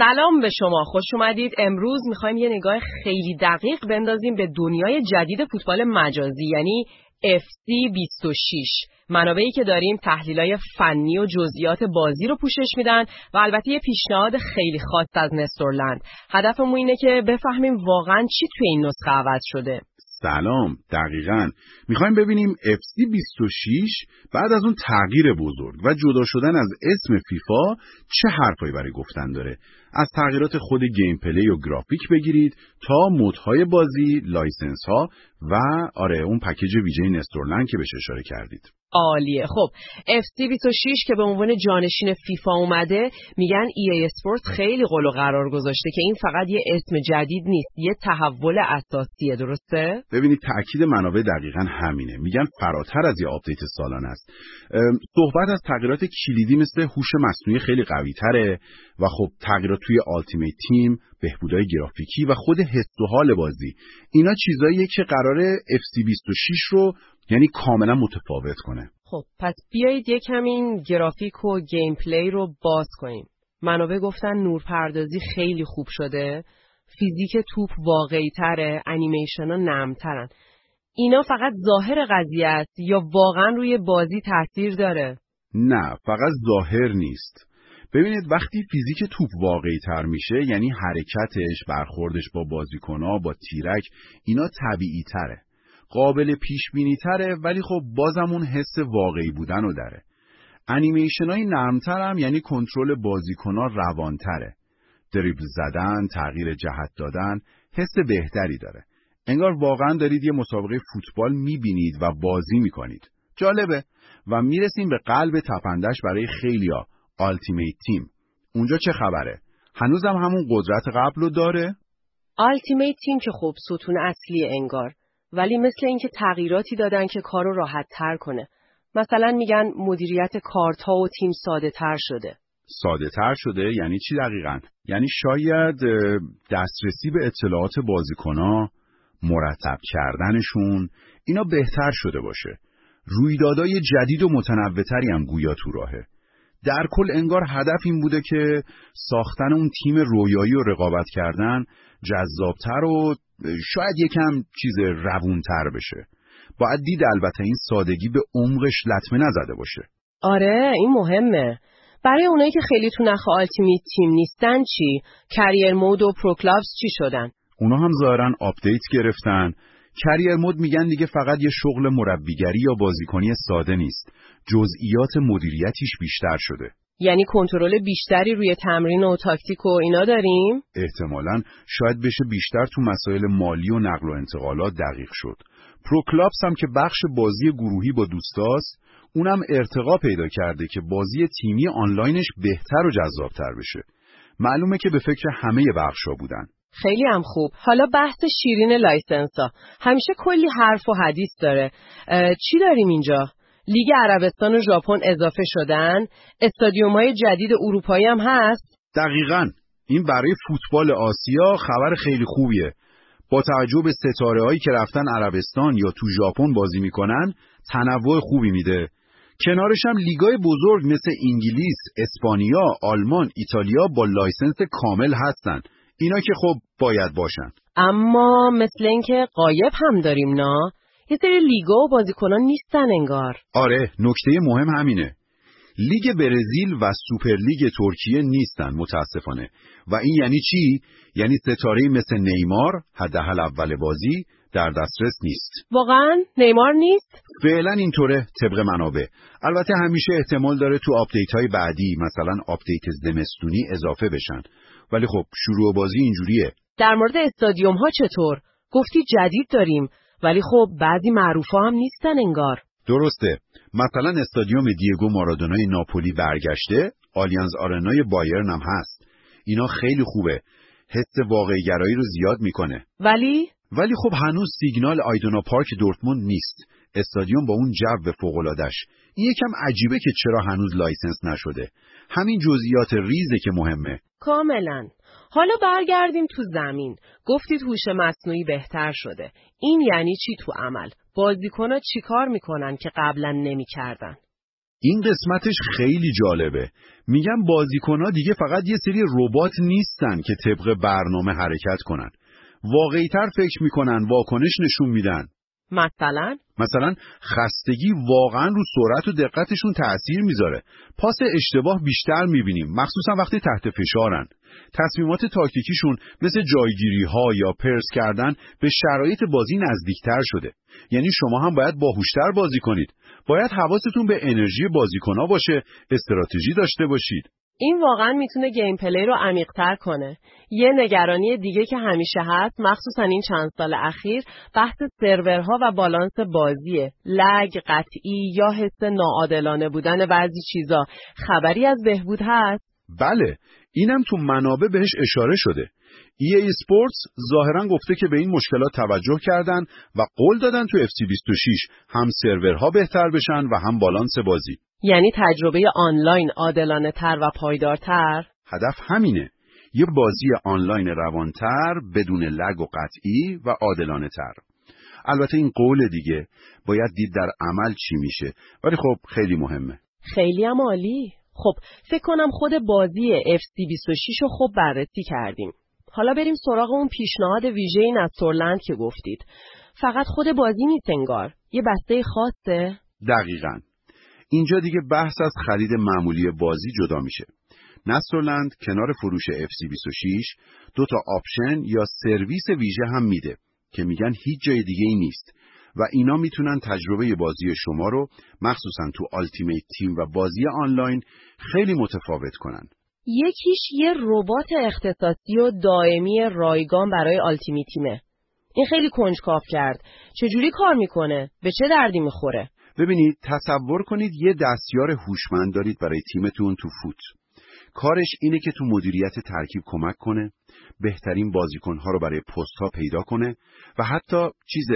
سلام به شما، خوش اومدید. امروز میخوایم یه نگاه خیلی دقیق بندازیم به دنیای جدید فوتبال مجازی، یعنی FC26. منابعی که داریم تحلیلای فنی و جزئیات بازی رو پوشش میدن و البته یه پیشنهاد خیلی خاص از نستورلند. هدفمون اینه که بفهمیم واقعا چی توی این نسخه عوض شده. سلام، دقیقاً میخوایم ببینیم FC26 بعد از اون تغییر بزرگ و جدا شدن از اسم فیفا چه حرفایی برای گفتن داره. از تغییرات خود گیم پلی و گرافیک بگیرید تا مودهای بازی، لایسنس ها و اون پکیج ویژه نستورلند که بهش اشاره کردید. عالیه. خب FC26 که به عنوان جانشین فیفا اومده، میگن EA Sports خیلی قول و قرار گذاشته که این فقط یه اسم جدید نیست، یه تحول اساسیه. درسته؟ ببینید تأکید منابع دقیقاً همینه. میگن فراتر از یه آپدیت سالانه است. صحبت از تغییرات کلیدی مثل هوش مصنوعی خیلی قوی تره و خب تغییرات توی التیمیت تیم، بهبودهای گرافیکی و خود حس و حال بازی. اینا چیزاییه که قراره FC26 رو یعنی کاملا متفاوت کنه. خب پس بیایید یکم این گرافیک و گیم پلی رو باز کنیم. منابع گفتن نورپردازی خیلی خوب شده، فیزیک توپ واقعی تره، انیمیشن ها نرم‌ترن. اینا فقط ظاهر قضیه است یا واقعا روی بازی تاثیر داره؟ نه، فقط ظاهر نیست. ببینید وقتی فیزیک توپ واقعی تر میشه، یعنی حرکتش، برخوردش با بازیکن‌ها، با تیرک، اینا طبیعی تره. قابل پیش بینی تره، ولی خب بازم اون حس واقعی بودن رو داره. انیمیشن های نرمتر هم یعنی کنترل بازیکن‌ها روانتره. دریبل زدن، تغییر جهت دادن، حس بهتری داره. انگار واقعا دارید یه مسابقه فوتبال میبینید و بازی میکنید. جالبه. و میرسیم به قلب تپندش برای خیلیا، التیمیت تیم. اونجا چه خبره؟ هنوزم همون قدرت قبل رو داره؟ التیمیت تیم که خب ستون اصلی انگار، ولی مثل اینکه تغییراتی دادن که کارو راحت تر کنه. مثلا میگن مدیریت کارت‌ها و تیم ساده تر شده. ساده تر شده یعنی چی دقیقاً؟ یعنی شاید دسترسی به اطلاعات بازیکن‌ها، مرتب کردنشون، اینا بهتر شده باشه. رویدادهای جدید و متنوع‌تری هم گویا تو راهه. در کل انگار هدف این بوده که ساختن اون تیم رویایی و رقابت کردن جذابتر و شاید یکم چیز روونتر بشه. باید دید البته این سادگی به عمقش لطمه نزده باشه. آره این مهمه. برای اونایی که خیلی تو نخ التیمیت تیم نیستن چی؟ کریر مود و پرو کلابز چی شدن؟ اونا هم ظاهرا آپدیت گرفتن. کریر مود میگن دیگه فقط یه شغل مربیگری یا بازیکنی ساده نیست. جزئیات مدیریتیش بیشتر شده. یعنی کنترل بیشتری روی تمرین و تاکتیک و اینا داریم؟ احتمالاً شاید بشه بیشتر تو مسائل مالی و نقل و انتقالات دقیق شد. پرو کلابز هم که بخش بازی گروهی با دوستاست، اونم ارتقا پیدا کرده که بازی تیمی آنلاینش بهتر و جذابتر بشه. معلومه که به فکر همه بخشا بودن. خیلی هم خوب. حالا بحث شیرین لایسنسا همیشه کلی حرف و حدیث داره. چی داریم اینجا؟ لیگ عربستان و ژاپن اضافه شدن، استادیوم‌های جدید اروپایی هم هست؟ دقیقاً. این برای فوتبال آسیا خبر خیلی خوبیه. با توجه به ستاره‌هایی که رفتن عربستان یا تو ژاپن بازی میکنن، تنوع خوبی میده. کنارش هم لیگای بزرگ مثل انگلیس، اسپانیا، آلمان، ایتالیا با لایسنس کامل هستن. اینا که خب باید باشن. اما مثل اینکه غایب هم داریم نه؟ یه سری لیگا و بازیکنان نیستن انگار. آره، نکته مهم همینه. لیگ برزیل و سوپرلیگ ترکیه نیستن متاسفانه. و این یعنی چی؟ یعنی ستاره‌ای مثل نیمار حداقل اول بازی در دسترس نیست. واقعا نیمار نیست؟ فعلا اینطوره طبق منابع. البته همیشه احتمال داره تو آپدیت‌های بعدی، مثلا آپدیت زمستونی اضافه بشن. ولی خب شروع بازی اینجوریه. در مورد استادیوم ها چطور؟ گفتی جدید داریم، ولی خب بعضی معروفا هم نیستن انگار. درسته. مثلا استادیوم دیگو مارادونای ناپولی برگشته، آلیانز آرنای بایرن هم هست. اینا خیلی خوبه. حس واقعی گرایی رو زیاد میکنه. ولی خب هنوز سیگنال آیدونا پارک دورتموند نیست. استادیوم با اون جو فوق‌العاده‌اش. این یکم عجیبه که چرا هنوز لایسنس نشده. همین جزئیات ریزه که مهمه. کاملا. حالا برگردیم تو زمین. گفتید هوش مصنوعی بهتر شده. این یعنی چی تو عمل؟ بازیکن‌ها چیکار میکنن که قبلا نمیکردن؟ این قسمتش خیلی جالبه. میگم بازیکن‌ها دیگه فقط یه سری ربات نیستن که طبق برنامه حرکت کنن. واقعی‌تر فکر میکنن، واکنش نشون میدن. مثلا خستگی واقعا رو سرعت و دقتشون تأثیر میذاره. پاس اشتباه بیشتر میبینیم، مخصوصا وقتی تحت فشارن. تصمیمات تاکتیکیشون مثل جایگیری ها یا پرس کردن به شرایط بازی نزدیکتر شده. یعنی شما هم باید باهوشتر بازی کنید. باید حواستون به انرژی بازیکن‌ها باشه، استراتژی داشته باشید. این واقعا میتونه گیم پلی رو عمیق‌تر کنه. یه نگرانی دیگه که همیشه هست، مخصوصا این چند سال اخیر، بحث سرورها و بالانس بازیه. لگ، قطعی یا حس ناعادلانه بودن بعضی چیزا. خبری از بهبود هست؟ بله، اینم تو منابع بهش اشاره شده. EA Sports ظاهراً گفته که به این مشکلات توجه کردن و قول دادن تو FC26 هم سرورها بهتر بشن و هم بالانس بازی. یعنی تجربه آنلاین عادلانه تر و پایدارتر؟ هدف همینه. یه بازی آنلاین روانتر، بدون لگ و قطعی و عادلانه تر. البته این قول دیگه، باید دید در عمل چی میشه، ولی خب خیلی مهمه. خیلی هم عالی. خب فکر کنم خود بازی FC26 رو خوب بررسی کردیم. حالا بریم سراغ اون پیشنهاد ویژه نستورلند که گفتید. فقط خود بازی نیست انگار، یه بسته خاصه؟ دقیقاً. اینجا دیگه بحث از خرید معمولی بازی جدا میشه. نستورلند کنار فروش FC26 2 تا آپشن یا سرویس ویژه هم میده که میگن هیچ جای دیگه ای نیست و اینا میتونن تجربه بازی شما رو مخصوصا تو آلتیمیت تیم و بازی آنلاین خیلی متفاوت کنن. یکیش یه ربات اختصاصی و دائمی رایگان برای آلتیمیت تیمه. این خیلی کنجکاو کرد. چجوری کار میکنه؟ به چه دردی میخوره؟ ببینید، تصور کنید یه دستیار هوشمند دارید برای تیمتون تو فوت. کارش اینه که تو مدیریت ترکیب کمک کنه، بهترین بازیکن‌ها رو برای پست‌ها پیدا کنه و حتی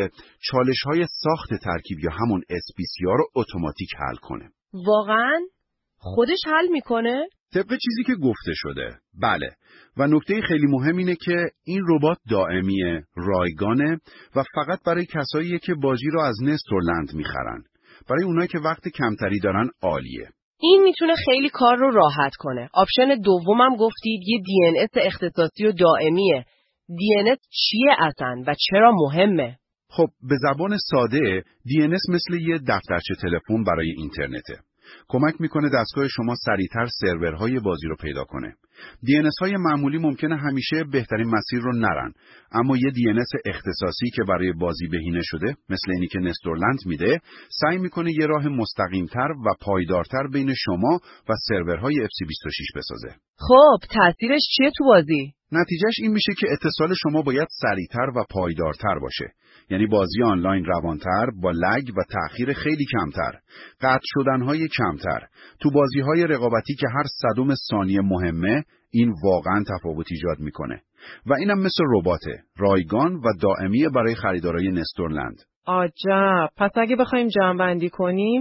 چالش‌های ساخت ترکیب یا همون SPCR رو اتوماتیک حل کنه. واقعاً؟ خودش حل میکنه؟ طبق چیزی که گفته شده. بله. و نکته خیلی مهم اینه که این ربات دائمیه، رایگانه و فقط برای کساییه که بازی رو از نستورلند میخرن. برای اونایی که وقت کمتری دارن عالیه. این میتونه خیلی کار رو راحت کنه. آپشن دومم گفتید یه DNS اختصاصی و دائمیه. DNS چیه اصلا و چرا مهمه؟ خب به زبان ساده DNS مثل یه دفترچه تلفن برای اینترنته. کمک میکنه دستگاه شما سریعتر سرورهای بازی رو پیدا کنه. DNS های معمولی ممکنه همیشه بهترین مسیر رو نرن، اما یه DNS اختصاصی که برای بازی بهینه شده، مثل اینی که نستورلند میده، سعی میکنه یه راه مستقیمتر و پایدارتر بین شما و سرورهای FC26 بسازه. خب تأثیرش چیه تو بازی؟ نتیجهش این میشه که اتصال شما باید سریعتر و پایدارتر باشه. یعنی بازی آنلاین روانتر، با لگ و تأخیر خیلی کمتر، قطع شدنهای کمتر. تو بازیهای رقابتی که هر صدم ثانیه مهمه، این واقعا تفاوت ایجاد میکنه. و اینم مثل رباته، رایگان و دائمی برای خریدارای نستورلند. عجب. پس اگه بخوایم جمع‌بندی کنیم،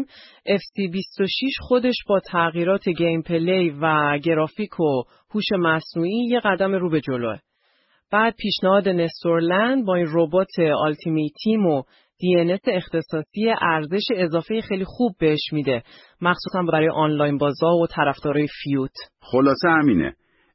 FC26 خودش با تغییرات گیم پلی و گرافیک و هوش مصنوعی یه قدم رو به جلوه. بعد پیشنهاد نستورلند با این ربات آلتیمیت تیم و DNS اختصاصی ارزش اضافه خیلی خوب بهش میده، مخصوصا برای آنلاین بازا و طرفدارای فیوت. خلاصه همینه.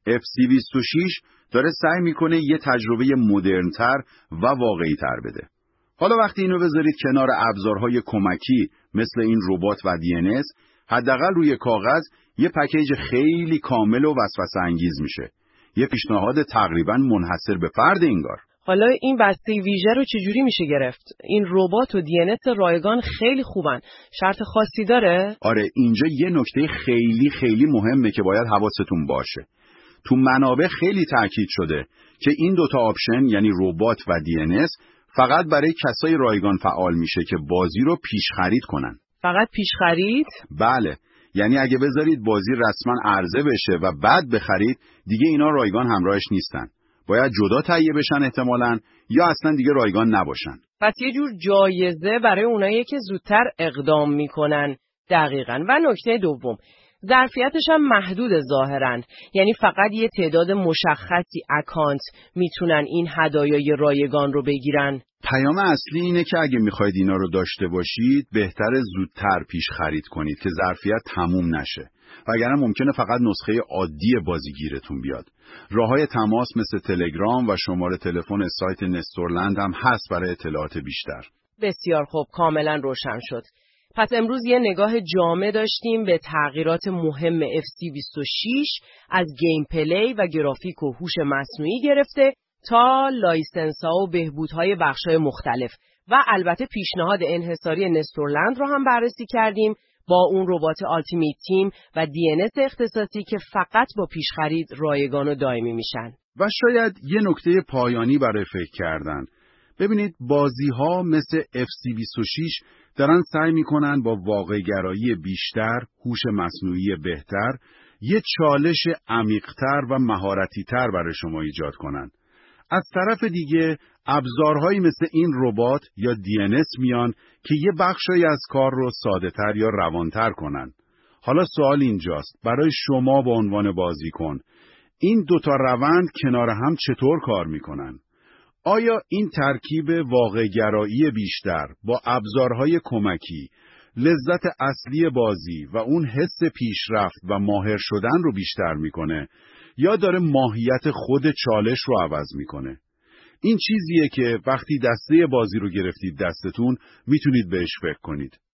FC26 داره سعی میکنه یه تجربه مدرن‌تر و واقعی‌تر بده. حالا وقتی اینو بذارید کنار ابزارهای کمکی مثل این ربات و DNS، حداقل روی کاغذ یه پکیج خیلی کامل و وسوسه انگیز میشه. یه پیشنهاد تقریباً منحصر به فرد انگار. حالا این بسته ویژه رو چجوری میشه گرفت؟ این ربات و DNS رایگان خیلی خوبن. شرط خاصی داره؟ آره، اینجا یه نکته خیلی مهمه که باید حواستون باشه. تو منابع خیلی تاکید شده که این دوتا آپشن، یعنی ربات و DNS، فقط برای کسای رایگان فعال میشه که بازی رو پیش خرید کنن. فقط پیش خرید؟ بله. یعنی اگه بذارید بازی رسما عرضه بشه و بعد بخرید، دیگه اینا رایگان همراهش نیستن. باید جدا تهیه بشن احتمالاً، یا اصلا دیگه رایگان نباشن. پس یه جور جایزه برای اونایی که زودتر اقدام میکنن. دقیقاً. و نکته دوم، ظرفیتش هم محدود ظاهراً، یعنی فقط یه تعداد مشخصی اکانت میتونن این هدایای رایگان رو بگیرن. پیام اصلی اینه که اگه میخواید اینا رو داشته باشید بهتره زودتر پیش خرید کنید که ظرفیت تموم نشه، وگرنه ممکنه فقط نسخه عادی بازیگیرتون بیاد. راههای تماس مثل تلگرام و شماره تلفن سایت نستورلند هم هست برای اطلاعات بیشتر. بسیار خوب، کاملا روشن شد. پس امروز یه نگاه جامع داشتیم به تغییرات مهم FC26 از گیم پلی و گرافیک و هوش مصنوعی گرفته تا لایسنس ها و بهبودهای بخش‌های مختلف و البته پیشنهاد انحصاری نستورلند رو هم بررسی کردیم با اون ربات آلتیمیت تیم و DNS اختصاصی که فقط با پیشخرید رایگان و دائمی میشن. و شاید یه نکته پایانی برای فکر کردن. ببینید بازی‌ها مثل FC26 دارن سعی میکنن با واقع‌گرایی بیشتر، هوش مصنوعی بهتر، یه چالش عمیق‌تر و مهارتی‌تر برای شما ایجاد کنن. از طرف دیگه ابزارهایی مثل این ربات یا DNS میان که یه بخشی از کار رو ساده‌تر یا روانتر کنن. حالا سوال اینجاست، برای شما به عنوان بازیکن این دوتا روند کنار هم چطور کار میکنن؟ آیا این ترکیب واقع‌گرایی بیشتر با ابزارهای کمکی لذت اصلی بازی و اون حس پیشرفت و ماهر شدن رو بیشتر میکنه یا داره ماهیت خود چالش رو عوض میکنه؟ این چیزیه که وقتی دسته بازی رو گرفتید دستتون میتونید بهش فکر کنید.